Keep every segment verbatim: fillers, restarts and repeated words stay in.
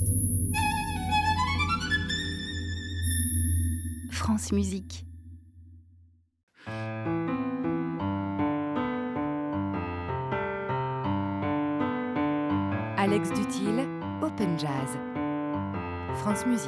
France Musique. Alex Duthil, Open Jazz. France Musique.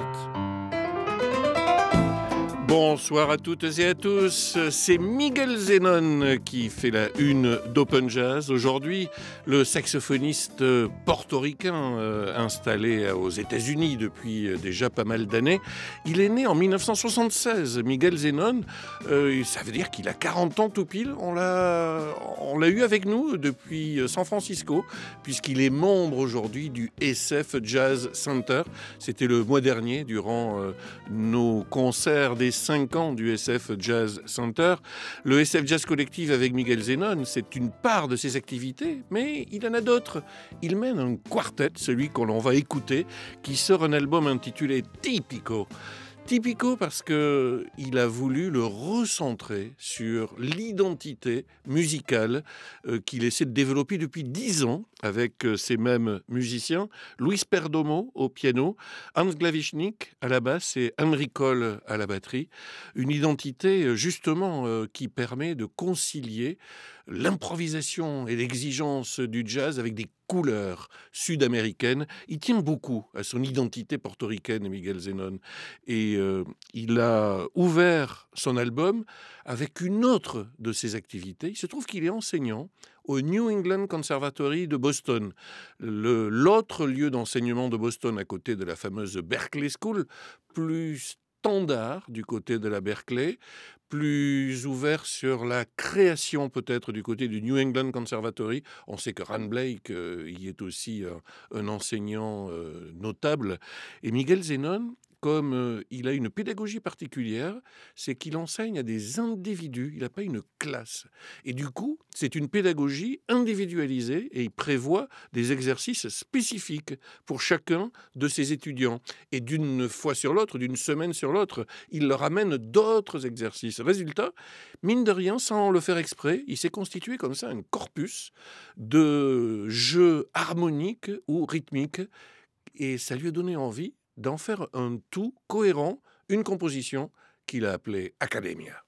Bonsoir à toutes et à tous, c'est Miguel Zenón qui fait la une d'Open Jazz. Aujourd'hui, le saxophoniste portoricain euh, installé aux États-Unis depuis déjà pas mal d'années. Il est né en dix-neuf cent soixante-seize, Miguel Zenón. Euh, ça veut dire qu'il a quarante ans tout pile. On l'a, on l'a eu avec nous depuis San Francisco, puisqu'il est membre aujourd'hui du S F Jazz Center. C'était le mois dernier, durant euh, nos concerts des cinq ans du S F Jazz Center. Le S F Jazz Collective avec Miguel Zenón, c'est une part de ses activités, mais il en a d'autres. Il mène un quartet, celui qu'on va écouter, qui sort un album intitulé Típico. Típico parce qu'il a voulu le recentrer sur l'identité musicale euh, qu'il essaie de développer depuis dix ans avec euh, ces mêmes musiciens. Luis Perdomo au piano, Hans Glavishnik à la basse et Henry Cole à la batterie. Une identité justement euh, qui permet de concilier l'improvisation et l'exigence du jazz avec des couleurs sud-américaines. Il tient beaucoup à son identité portoricaine, Miguel Zenón. Et euh, il a ouvert son album avec une autre de ses activités. Il se trouve qu'il est enseignant au New England Conservatory de Boston, le, l'autre lieu d'enseignement de Boston à côté de la fameuse Berklee School, plus standard du côté de la Berklee, plus ouvert sur la création peut-être du côté du New England Conservatory. On sait que Ran Blake euh, y est aussi euh, un enseignant euh, notable. Et Miguel Zenón, comme euh, il a une pédagogie particulière, c'est qu'il enseigne à des individus, il n'a pas une classe. Et du coup, c'est une pédagogie individualisée et il prévoit des exercices spécifiques pour chacun de ses étudiants. Et d'une fois sur l'autre, d'une semaine sur l'autre, il leur amène d'autres exercices. Résultat, mine de rien, sans le faire exprès, il s'est constitué comme ça un corpus de jeux harmoniques ou rythmiques et ça lui a donné envie d'en faire un tout cohérent, une composition qu'il a appelée Academia.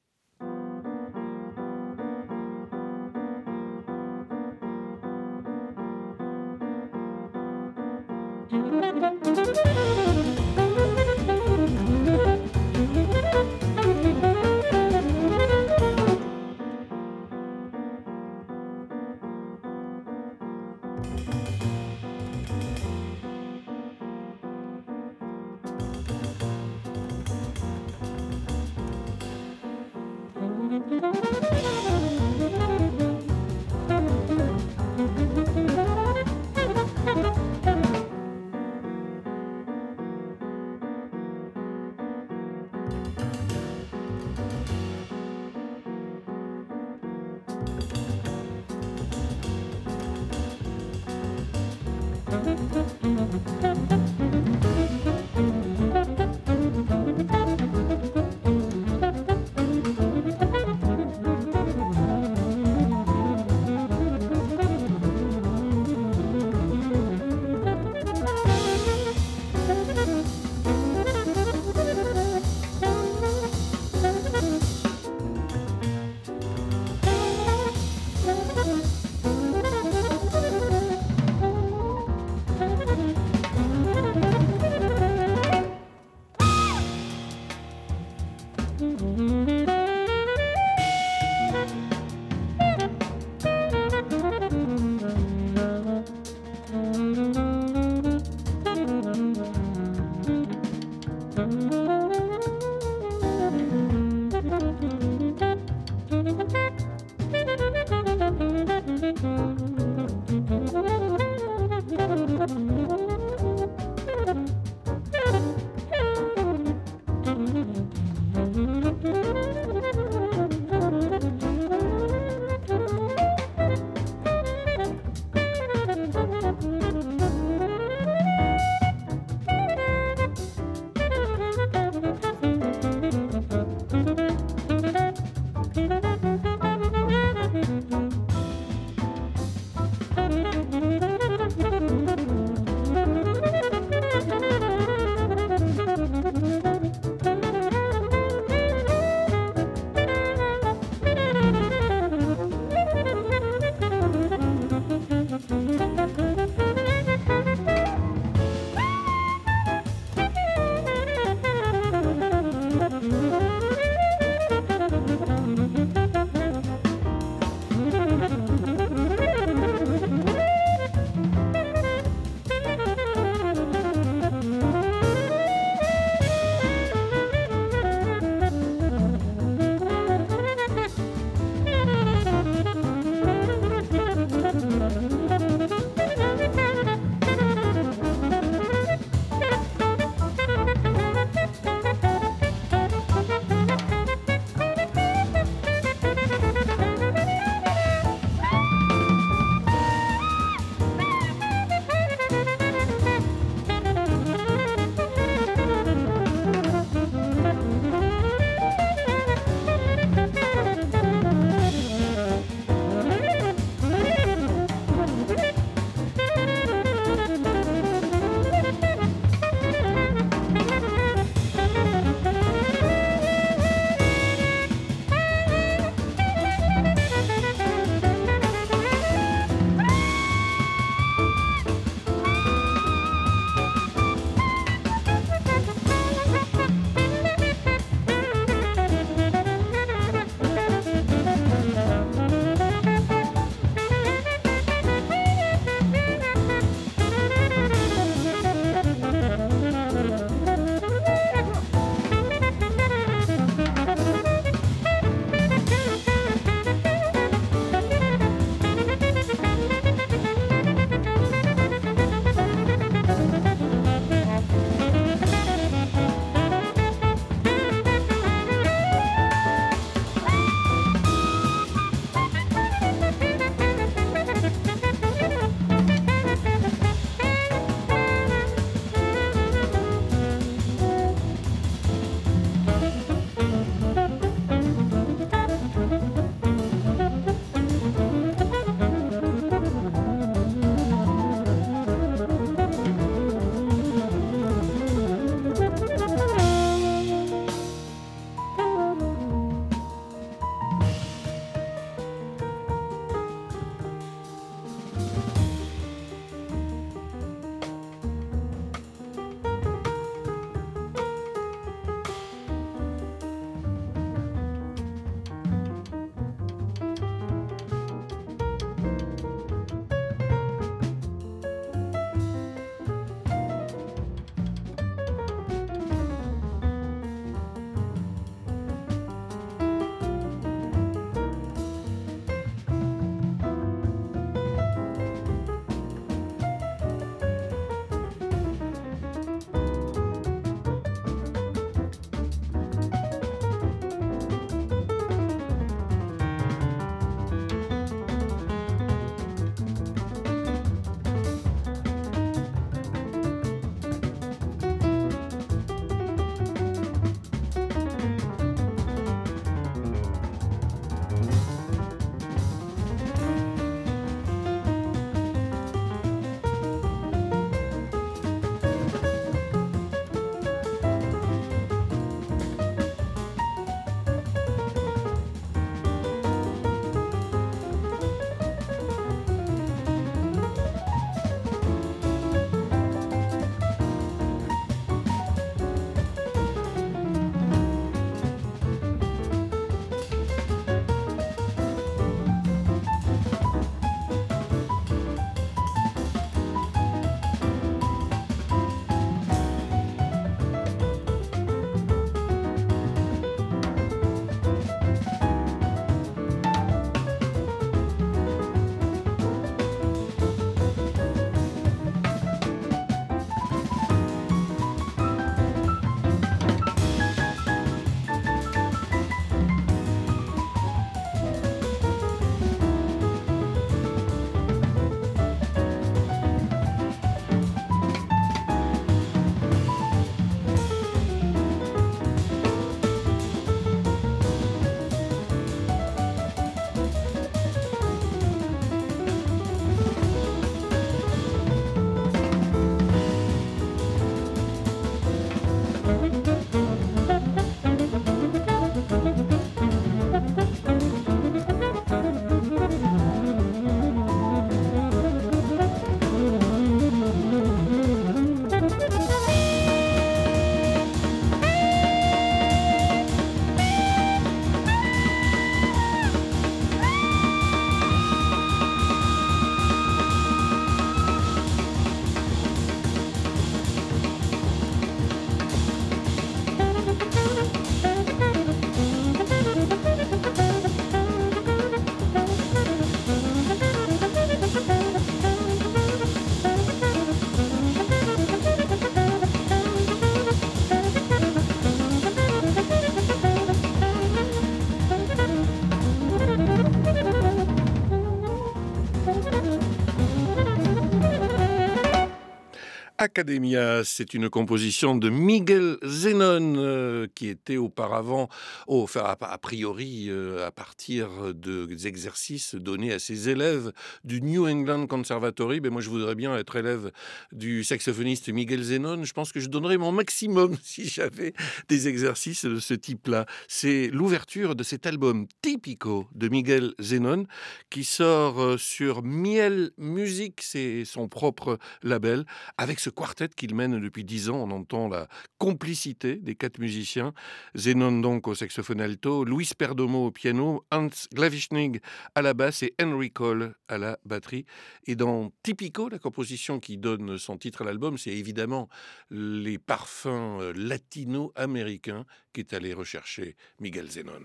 Academia, c'est une composition de Miguel Zenón, euh, qui était auparavant, oh, enfin, a, a priori, euh, à partir de, des exercices donnés à ses élèves du New England Conservatory. Ben moi, je voudrais bien être élève du saxophoniste Miguel Zenón. Je pense que je donnerais mon maximum si j'avais des exercices de ce type-là. C'est l'ouverture de cet album Típico de Miguel Zenón, qui sort euh, sur Miel Music, c'est son propre label, avec ce quartet qu'il mène depuis dix ans. On entend la complicité des quatre musiciens. Zenón donc au saxophone alto, Luis Perdomo au piano, Hans Glavischnig à la basse et Henry Cole à la batterie. Et dans Típico, la composition qui donne son titre à l'album, c'est évidemment les parfums latino-américains qu'est allé rechercher Miguel Zenón.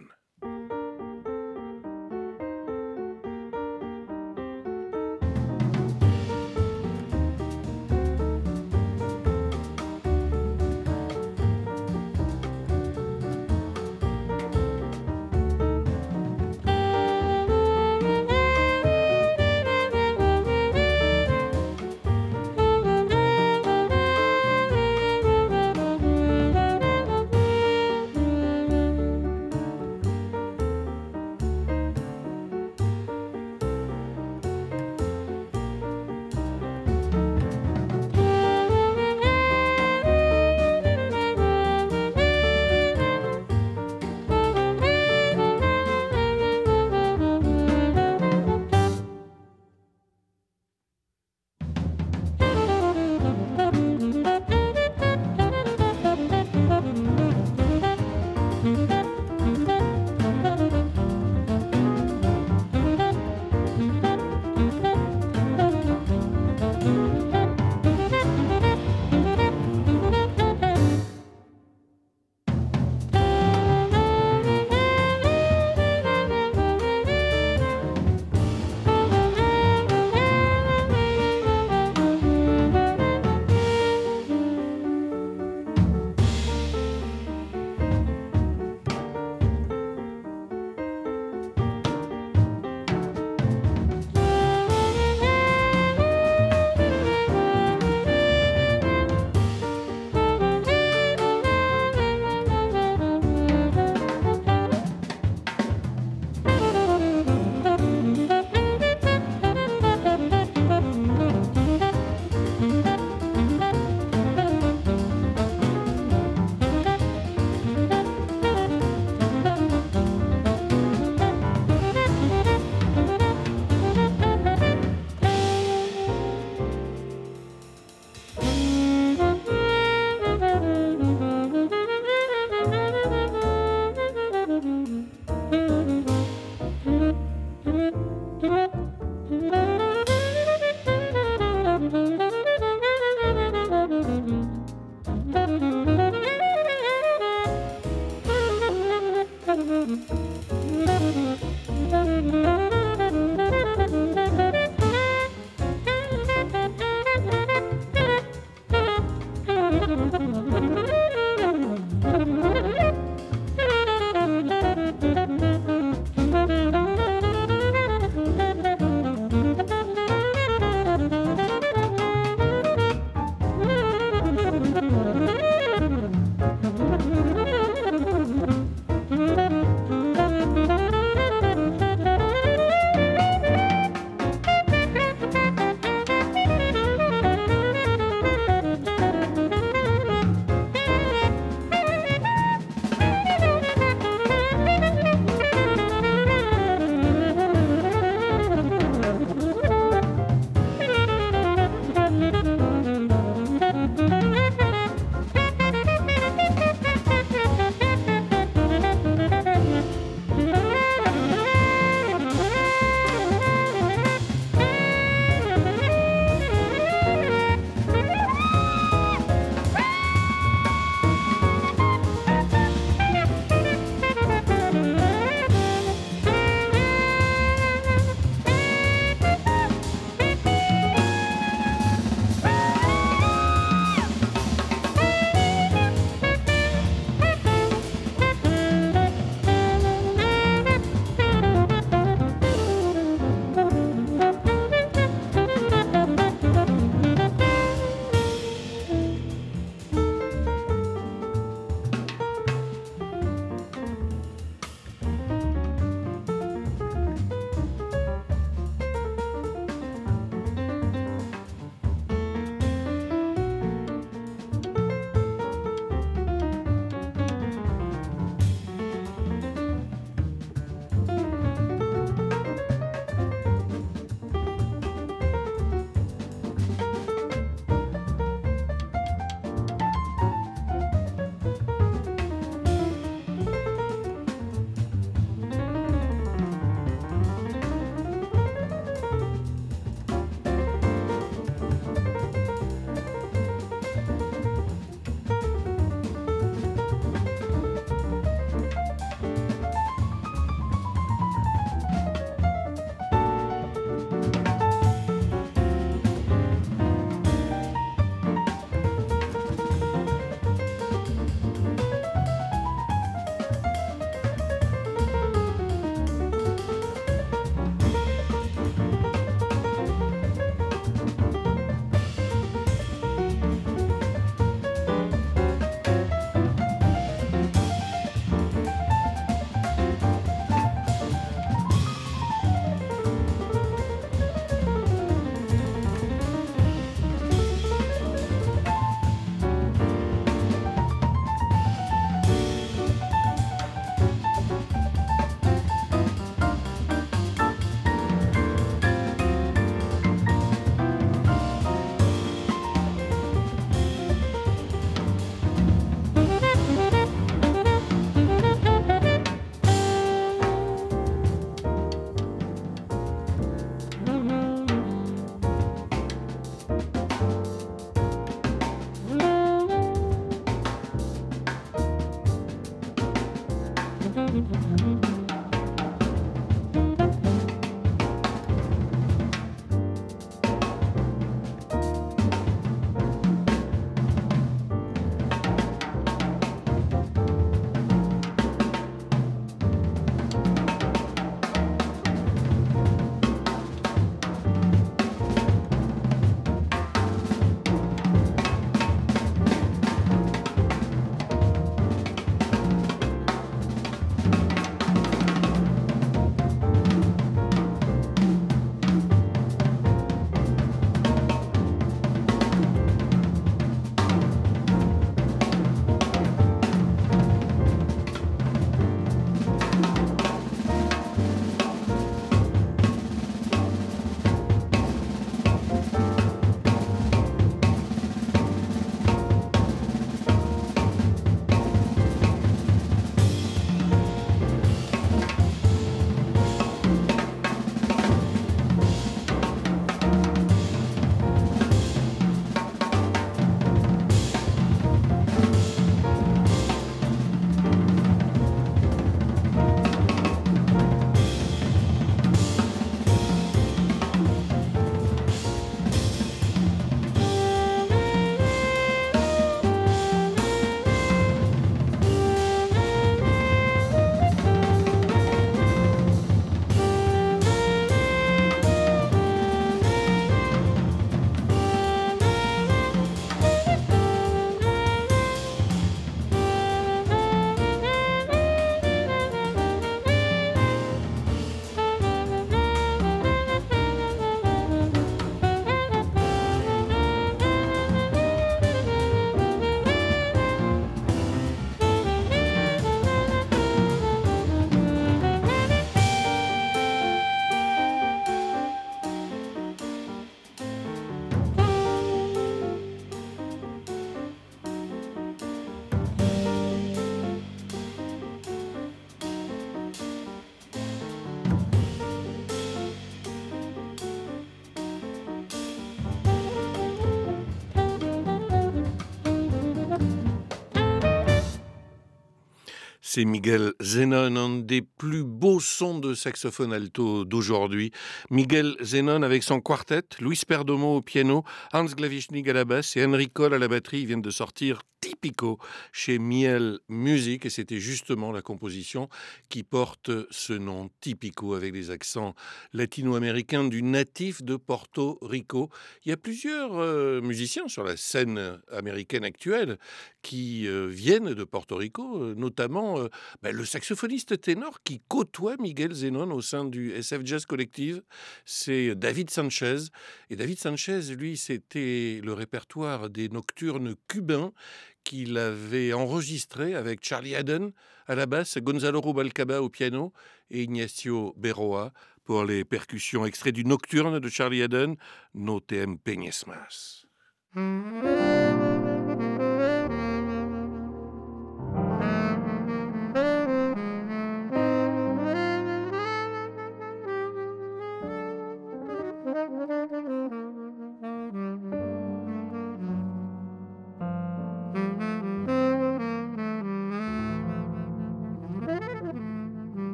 C'est Miguel Zenón, un des plus beaux sons de saxophone alto d'aujourd'hui. Miguel Zenón avec son quartet, Luis Perdomo au piano, Hans Glavischnig à la basse et Henry Cole à la batterie. Ils viennent de sortir Típico chez Miel Music et c'était justement la composition qui porte ce nom Típico avec les accents latino-américains du natif de Porto Rico. Il y a plusieurs euh, musiciens sur la scène américaine actuelle qui euh, viennent de Porto Rico, euh, notamment euh, ben, le saxophoniste ténor qui côtoie Miguel Zenón au sein du S F Jazz Collective, c'est David Sanchez. Et David Sanchez, lui, c'était le répertoire des nocturnes cubains qu'il avait enregistré avec Charlie Haden à la basse, Gonzalo Rubalcaba au piano et Ignacio Berroa pour les percussions. Extrait du nocturne de Charlie Haden, No te empeñes más.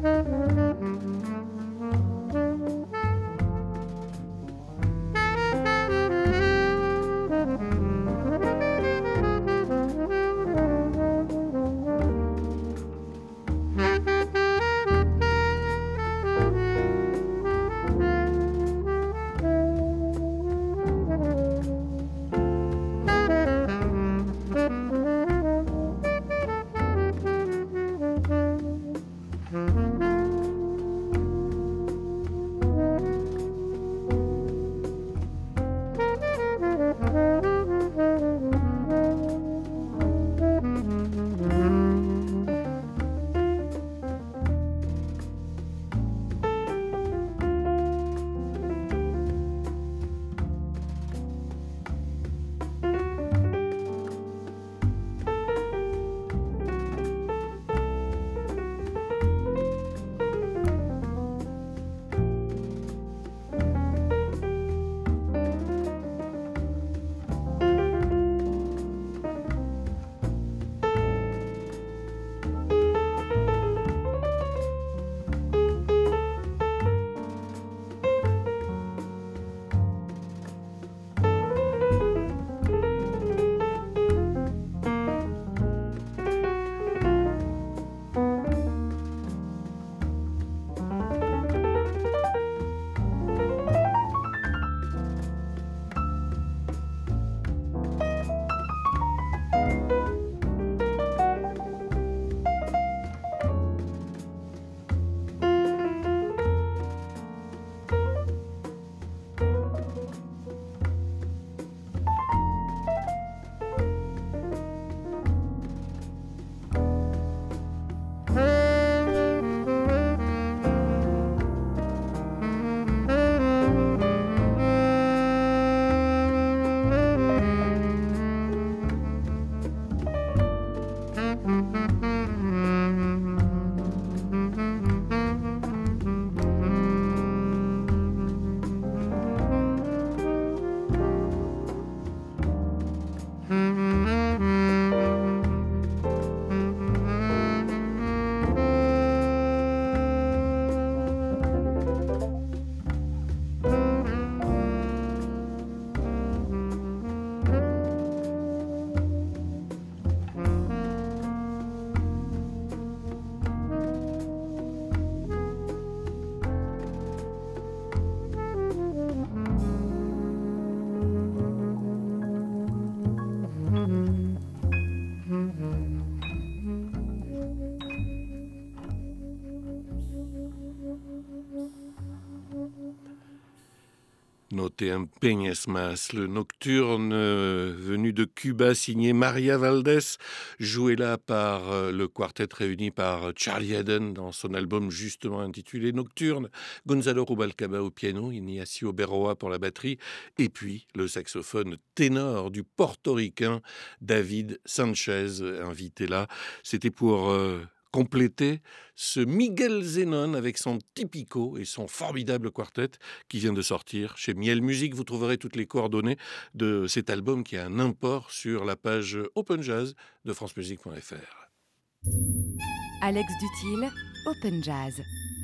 No te empeñes más, le nocturne euh, venu de Cuba, signé Maria Valdés, joué là par euh, le quartet réuni par Charlie Haden dans son album justement intitulé Nocturne, Gonzalo Rubalcaba au piano, Ignacio Berroa pour la batterie, et puis le saxophone ténor du portoricain David Sanchez, invité là. C'était pour... Euh, compléter ce Miguel Zenon avec son Tipico et son formidable quartet qui vient de sortir chez Miel Music. Vous trouverez toutes les coordonnées de cet album qui a un import sur la page Open Jazz de france musique point f r. Alex Dutil, Open Jazz.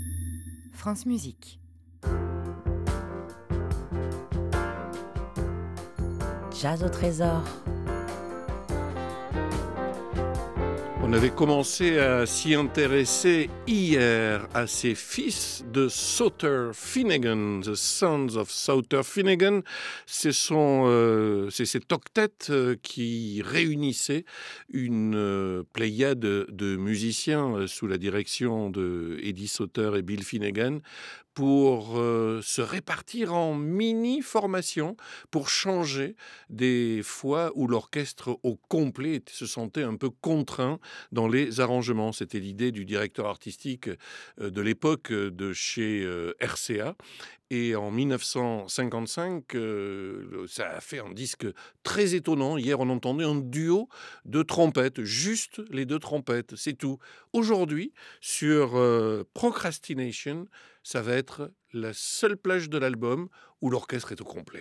France Musique. Jazz au trésor. On avait commencé à s'y intéresser hier à ces fils de Souther Finnegan, The Sons of Souther Finnegan. Ce sont, euh, c'est cet octet euh, qui réunissait une euh, pléiade de, de musiciens euh, sous la direction de Eddie Souther et Bill Finnegan pour euh, se répartir en mini-formations, pour changer des fois où l'orchestre au complet se sentait un peu contraint dans les arrangements. C'était l'idée du directeur artistique euh, de l'époque de chez euh, R C A. Et en mille neuf cent cinquante-cinq, euh, ça a fait un disque très étonnant. Hier, on entendait un duo de trompettes, juste les deux trompettes, c'est tout. Aujourd'hui, sur euh, Procrastination, ça va être la seule plage de l'album où l'orchestre est au complet.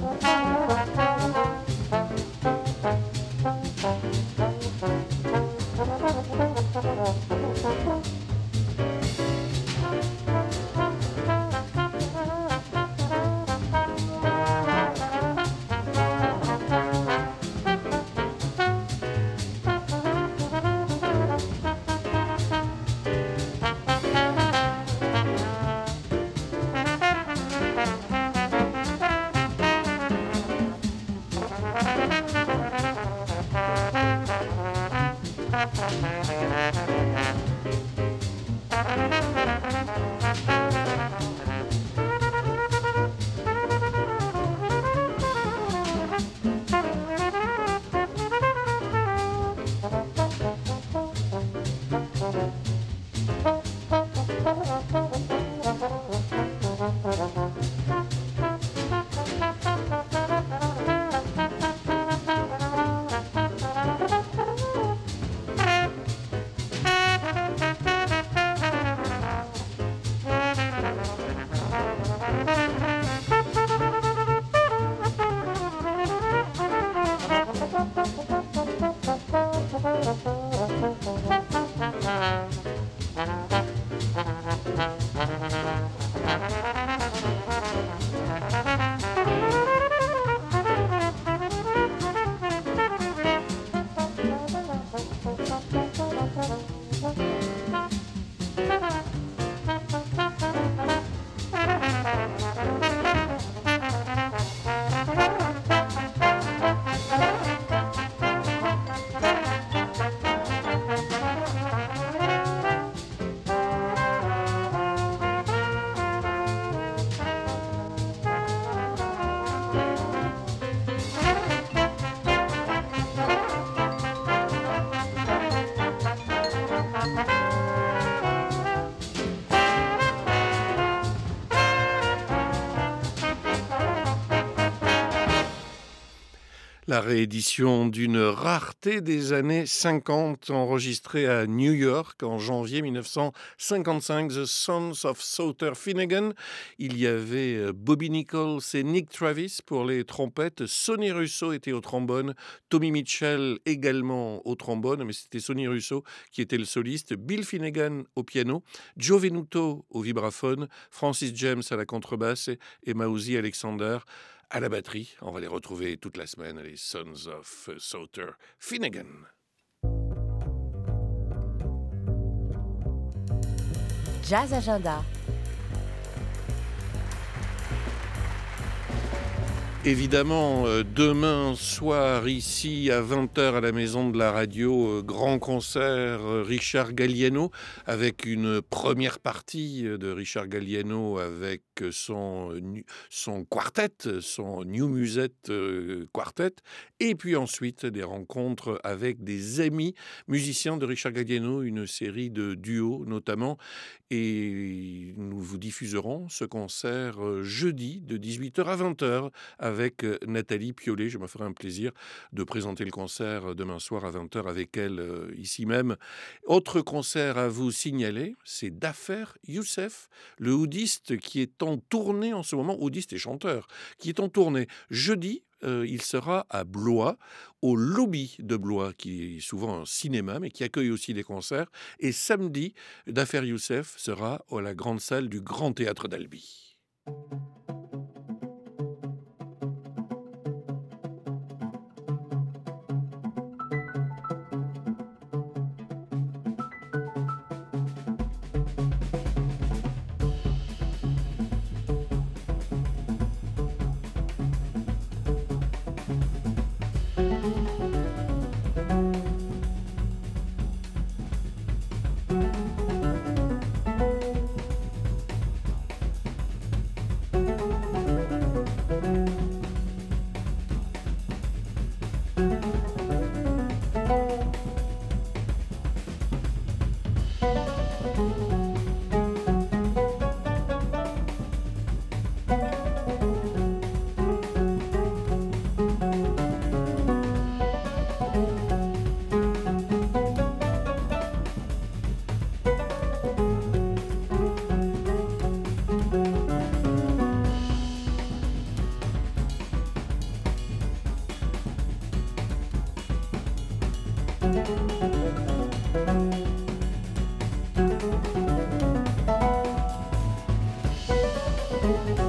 La réédition d'une rareté des années cinquante, enregistrée à New York en janvier mille neuf cent cinquante-cinq, The Sons of Souther Finnegan. Il y avait Bobby Nichols et Nick Travis pour les trompettes, Sonny Russo était au trombone, Tommy Mitchell également au trombone, mais c'était Sonny Russo qui était le soliste, Bill Finnegan au piano, Joe Venuto au vibraphone, Francis James à la contrebasse et Mauzy Alexander à la batterie. On va les retrouver toute la semaine, les Sons of Souther Finnegan. Jazz Agenda. Évidemment, euh, demain soir, ici, à vingt heures, à la Maison de la Radio, euh, grand concert euh, Richard Galliano, avec une première partie de Richard Galliano avec son, son quartet, son New Musette euh, Quartet, et puis ensuite des rencontres avec des amis musiciens de Richard Galliano, une série de duos notamment, et nous vous diffuserons ce concert euh, jeudi de dix-huit heures à vingt heures avec Nathalie Piollet. Je me ferai un plaisir de présenter le concert demain soir à vingt heures avec elle euh, ici même. Autre concert à vous signaler, c'est Dafer Youssef, le oudiste qui est en tournée en ce moment, oudiste et chanteur, qui est en tournée. Jeudi, euh, il sera à Blois, au Lobby de Blois, qui est souvent un cinéma, mais qui accueille aussi des concerts. Et samedi, Dafer Youssef sera à la grande salle du Grand Théâtre d'Albi.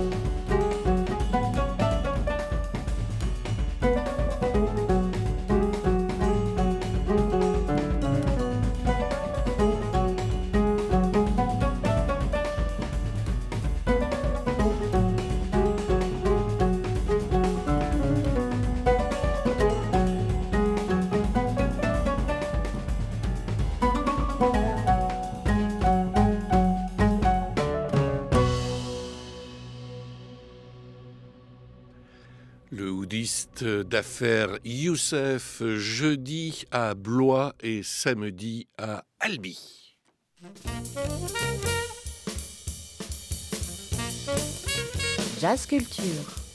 Le oudiste d'affaires Youssef, jeudi à Blois et samedi à Albi. Jazz Culture.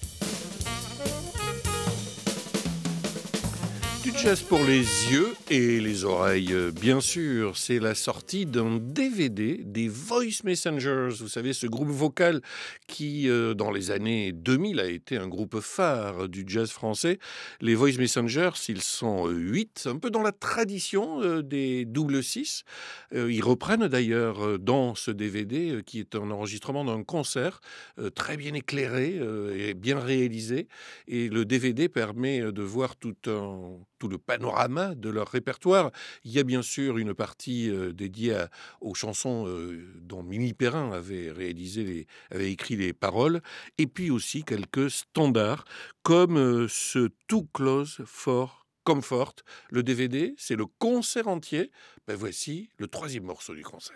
Du jazz pour les yeux et les oreilles, bien sûr. C'est la sortie d'un D V D des Voice Messengers. Vous savez, ce groupe vocal qui, euh, dans les années deux mille, a été un groupe phare du jazz français. Les Voice Messengers, ils sont huit, un peu dans la tradition euh, des double six. Euh, ils reprennent d'ailleurs euh, dans ce D V D, euh, qui est un enregistrement d'un concert, euh, très bien éclairé euh, et bien réalisé. Et le D V D permet de voir tout un... tout le panorama de leur répertoire. Il y a bien sûr une partie euh, dédiée à, aux chansons euh, dont Mimi Perrin avait réalisé, les, avait écrit les paroles, et puis aussi quelques standards, comme euh, ce Too Close for Comfort. Le D V D, c'est le concert entier. Ben voici le troisième morceau du concert.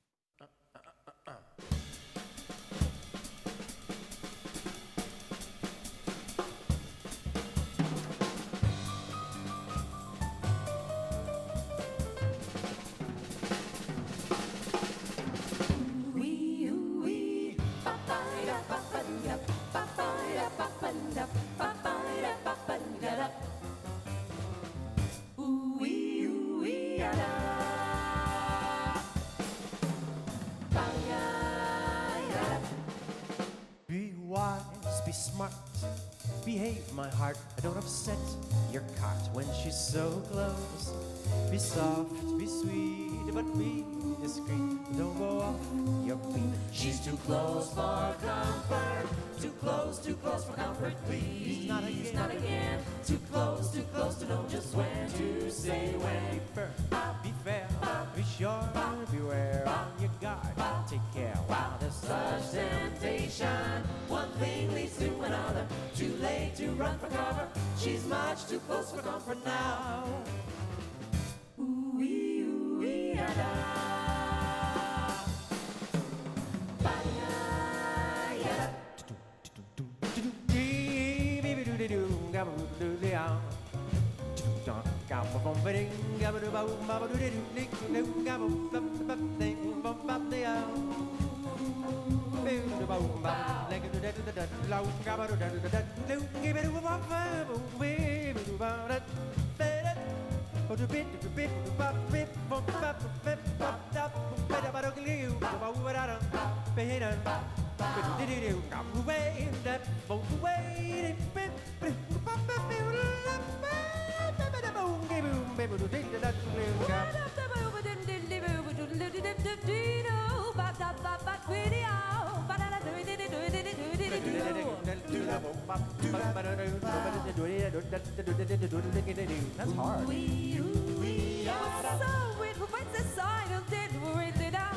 Be smart, behave my heart, don't upset your cart when she's so close. Be soft, be sweet, but be discreet, don't go off your feet. She's too close for comfort, too close, too close for comfort, please. Not again, not again, too close, too close to know just when to say when. Be fair, be fair, be sure, beware on your guard, take care while there's such temptation. One thing leads to another, too late to run for cover. She's much too close for comfort now. Ooh-wee, ooh-wee, ah-da. Ba-ya-ya-da. That's hard. We, we are so weird who breaks the sign of dead we're in the down.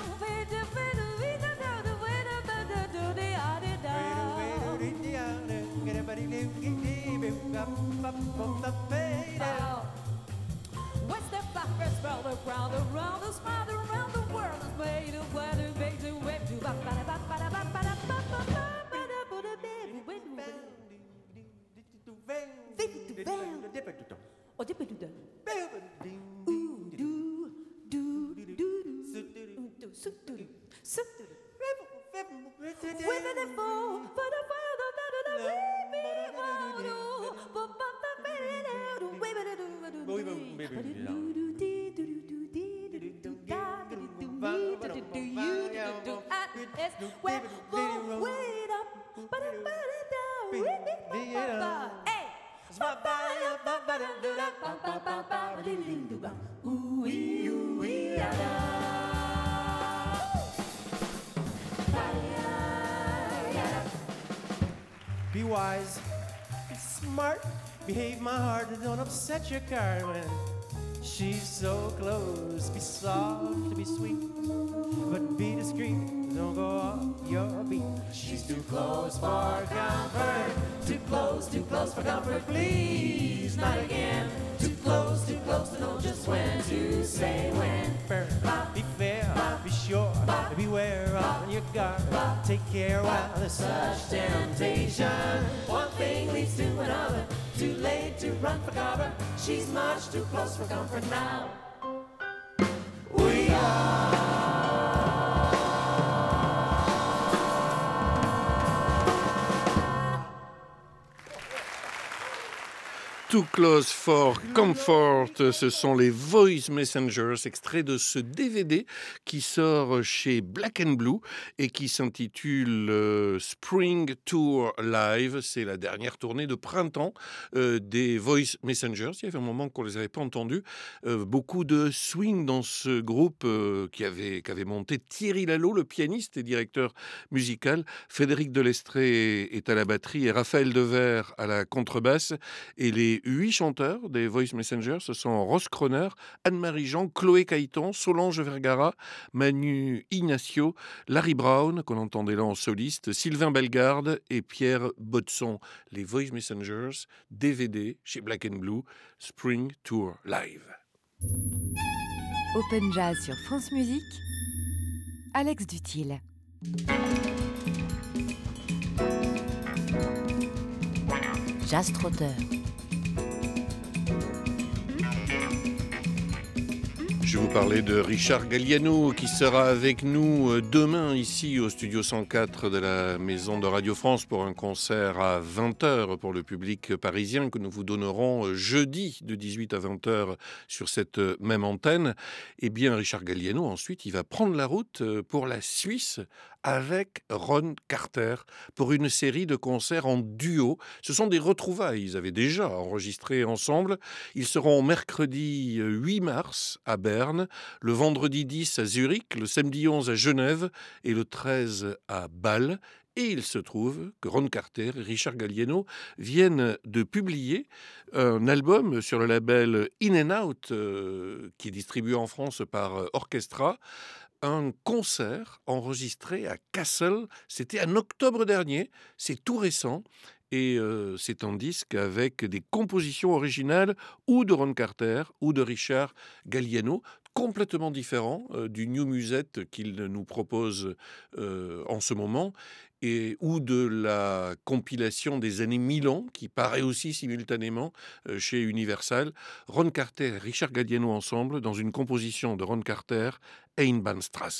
What's the flowers spell around, around the smile, around the world is made of weather, makes a wave to ba ba ba ba ba ba ba ba ba ba ba be wise, be smart, behave my heart, and don't upset your car when she's so close. Be soft, be sweet, but be discreet, don't go off your beat. She's too close for comfort, too close, too close for comfort, please, not again. Too close, too close to know just when to say when. Be fair, be sure, beware on your guard. Take care while there's such temptation. One thing leads to another, too late to run for cover. She's much too close for comfort now. We are Too Close for Comfort, ce sont les Voice Messengers, extrait de ce D V D qui sort chez Black and Blue et qui s'intitule euh, Spring Tour Live. C'est la dernière tournée de printemps euh, des Voice Messengers. Il y avait un moment qu'on ne les avait pas entendus. Euh, beaucoup de swing dans ce groupe euh, qui avait, qui avait monté Thierry Lalo, le pianiste et directeur musical. Frédéric Delestré est à la batterie et Raphaël Devers à la contrebasse. Et les huit chanteurs des Voice Messengers, ce sont Ross Croner, Anne-Marie Jean, Chloé Caïton, Solange Vergara, Manu Ignacio, Larry Brown, qu'on entendait là en soliste, Sylvain Bellegarde et Pierre Bodson. Les Voice Messengers, D V D chez Black and Blue, Spring Tour Live. Open Jazz sur France Musique, Alex Dutil. Jazz Trotter. Je vais vous parler de Richard Galliano qui sera avec nous demain ici au studio cent quatre de la Maison de Radio France pour un concert à vingt heures pour le public parisien que nous vous donnerons jeudi de dix-huit à vingt heures sur cette même antenne. Eh bien, Richard Galliano, ensuite, il va prendre la route pour la Suisse avec Ron Carter pour une série de concerts en duo. Ce sont des retrouvailles, ils avaient déjà enregistré ensemble. Ils seront mercredi huit mars à Berne, le vendredi dix à Zurich, le samedi onze à Genève et le treize à Bâle. Et il se trouve que Ron Carter et Richard Galliano viennent de publier un album sur le label In and Out, euh, qui est distribué en France par Orchestra, un concert enregistré à Kassel. C'était en octobre dernier, c'est tout récent. Et euh, c'est un disque avec des compositions originales ou de Ron Carter ou de Richard Galliano, complètement différents euh, du New Musette qu'il nous propose euh, en ce moment, et, ou de la compilation des années Milan, qui paraît aussi simultanément euh, chez Universal. Ron Carter et Richard Galliano ensemble dans une composition de Ron Carter, Einbahnstraße.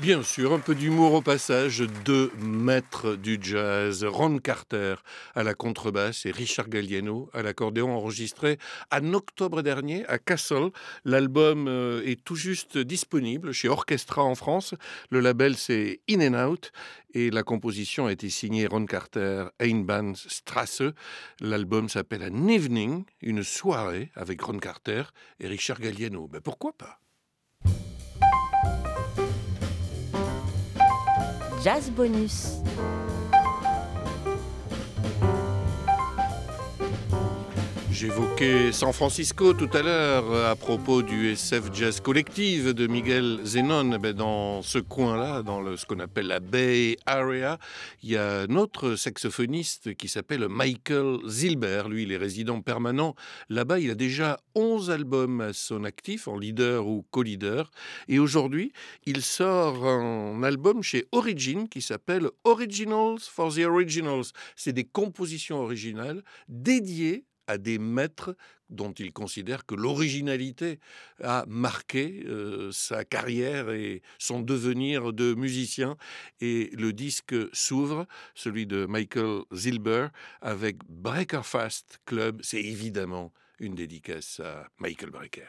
Bien sûr, un peu d'humour au passage, deux maîtres du jazz, Ron Carter à la contrebasse et Richard Galliano à l'accordéon, enregistré en octobre dernier à Castle. L'album euh, est tout juste disponible chez Orchestra en France. Le label, c'est In and Out et la composition a été signée Ron Carter, Einbahn Strasse. L'album s'appelle An Evening, une soirée avec Ron Carter et Richard Galliano. Ben pourquoi pas? Jazz Bonus. J'évoquais San Francisco tout à l'heure à propos du S F Jazz Collective de Miguel Zenon. Ben dans ce coin-là, dans le, ce qu'on appelle la Bay Area, il y a un autre saxophoniste qui s'appelle Michael Zilber. Lui, il est résident permanent. Là-bas, il a déjà onze albums à son actif, en leader ou co-leader. Et aujourd'hui, il sort un album chez Origin qui s'appelle Originals for the Originals. C'est des compositions originales dédiées à des maîtres dont il considère que l'originalité a marqué euh, sa carrière et son devenir de musicien. Et le disque s'ouvre, celui de Michael Zilber, avec Breakerfast Club. C'est évidemment une dédicace à Michael Brecker.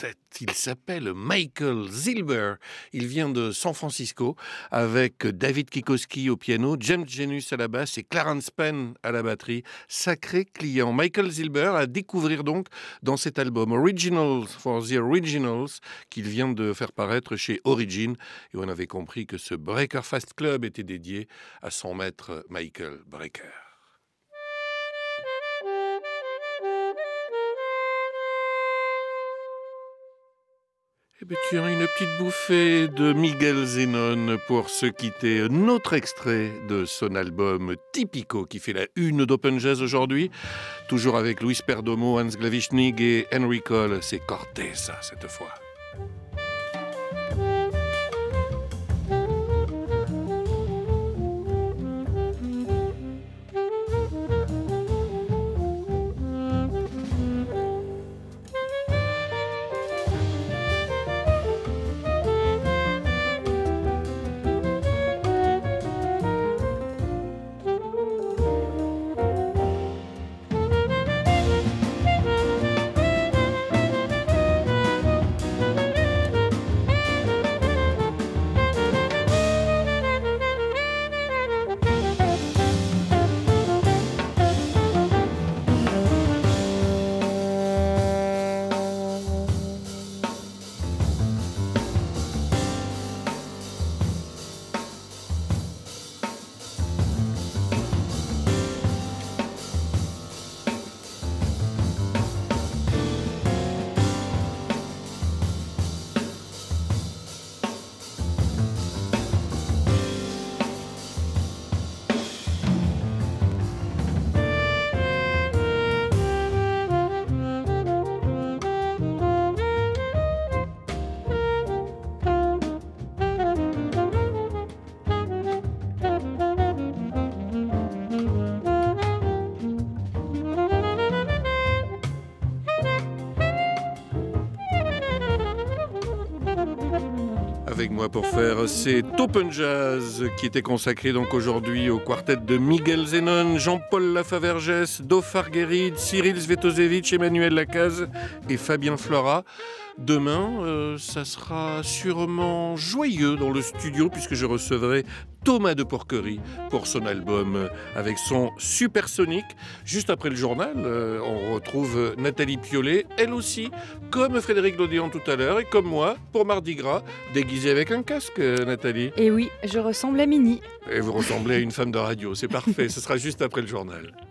quartet. Il s'appelle Michael Zilber. Il vient de San Francisco avec David Kikoski au piano, James Janus à la basse et Clarence Penn à la batterie. Sacré client. Michael Zilber à découvrir donc dans cet album Originals for the Originals qu'il vient de faire paraître chez Origin. Et on avait compris que ce Breakerfast Club était dédié à son maître Michael Brecker. Eh bien, tiens, une petite bouffée de Miguel Zenon pour se quitter. Notre extrait de son album Typico qui fait la une d'Open Jazz aujourd'hui. Toujours avec Luis Perdomo, Hans Glavischnig et Henry Cole. C'est Corteza cette fois. Avec moi pour faire cet Open Jazz qui était consacré donc aujourd'hui au quartet de Miguel Zenon, Jean-Paul Lafavergès, Dofar Guérid, Cyril Svetozevich, Emmanuel Lacaze et Fabien Flora. Demain, euh, ça sera sûrement joyeux dans le studio puisque je recevrai Thomas de Porquerie pour son album avec son Supersonique. Juste après le journal, euh, on retrouve Nathalie Piollet, elle aussi, comme Frédéric Lodéan tout à l'heure et comme moi, pour Mardi Gras, déguisée avec un casque, Nathalie. Et oui, je ressemble à Minnie. Et vous ressemblez à une femme de radio, c'est parfait, ce sera juste après le journal.